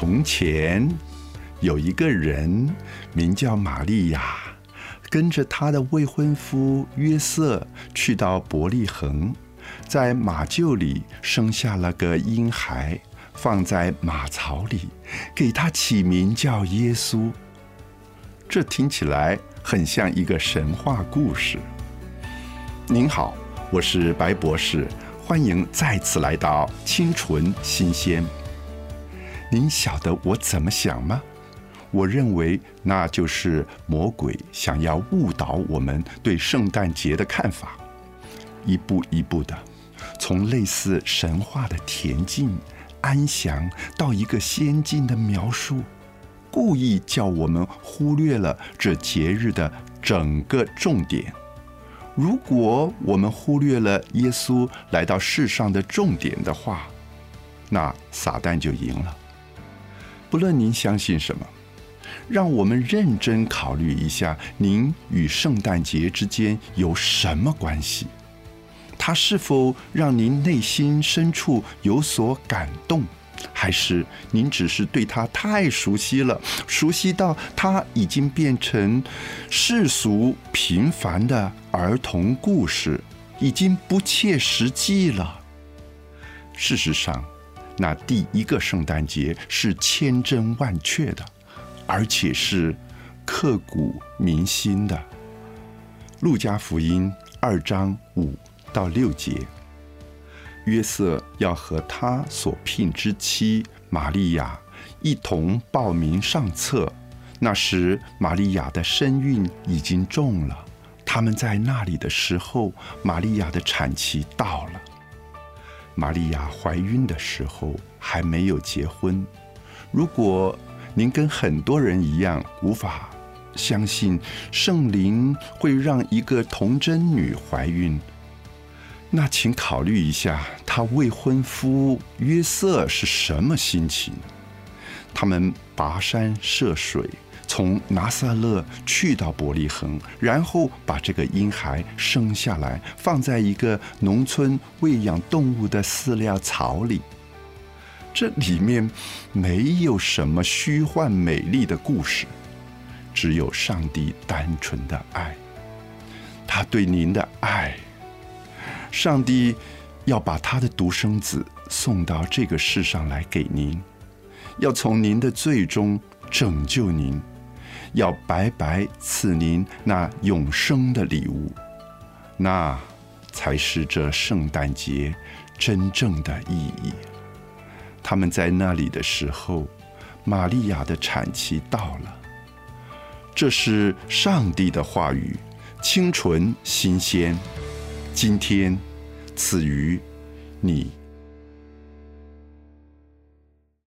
从前有一个人名叫玛利亚，跟着他的未婚夫约瑟去到伯利恒，在马厩里生下了个婴孩，放在马槽里，给他起名叫耶稣。这听起来很像一个神话故事。您好，我是白博士，欢迎再次来到清纯新鲜。您晓得我怎么想吗？我认为那就是魔鬼想要误导我们对圣诞节的看法，一步一步的从类似神话的恬静安详到一个先进的描述，故意叫我们忽略了这节日的整个重点。如果我们忽略了耶稣来到世上的重点的话，那撒旦就赢了。不论您相信什么，让我们认真考虑一下，您与圣诞节之间有什么关系？它是否让您内心深处有所感动，还是您只是对它太熟悉了，熟悉到它已经变成世俗平凡的儿童故事，已经不切实际了？事实上，那第一个圣诞节是千真万确的，而且是刻骨铭心的。路加福音2章5到6节，约瑟要和他所聘之妻玛利亚一同报名上册。那时玛利亚的身孕已经重了，他们在那里的时候，玛利亚的产期到了。玛利亚怀孕的时候还没有结婚。如果您跟很多人一样无法相信圣灵会让一个童贞女怀孕，那请考虑一下她未婚夫约瑟是什么心情。他们跋山涉水，从拿撒勒去到伯利恒，然后把这个婴孩生下来，放在一个农村喂养动物的饲料槽里。这里面没有什么虚幻美丽的故事，只有上帝单纯的爱，他对您的爱。上帝要把他的独生子送到这个世上来给您，要从您的罪中拯救您，要白白赐您那永生的礼物。那才是这圣诞节真正的意义。他们在那里的时候，玛利亚的产期到了。这是上帝的话语，清纯新鲜，今天赐予你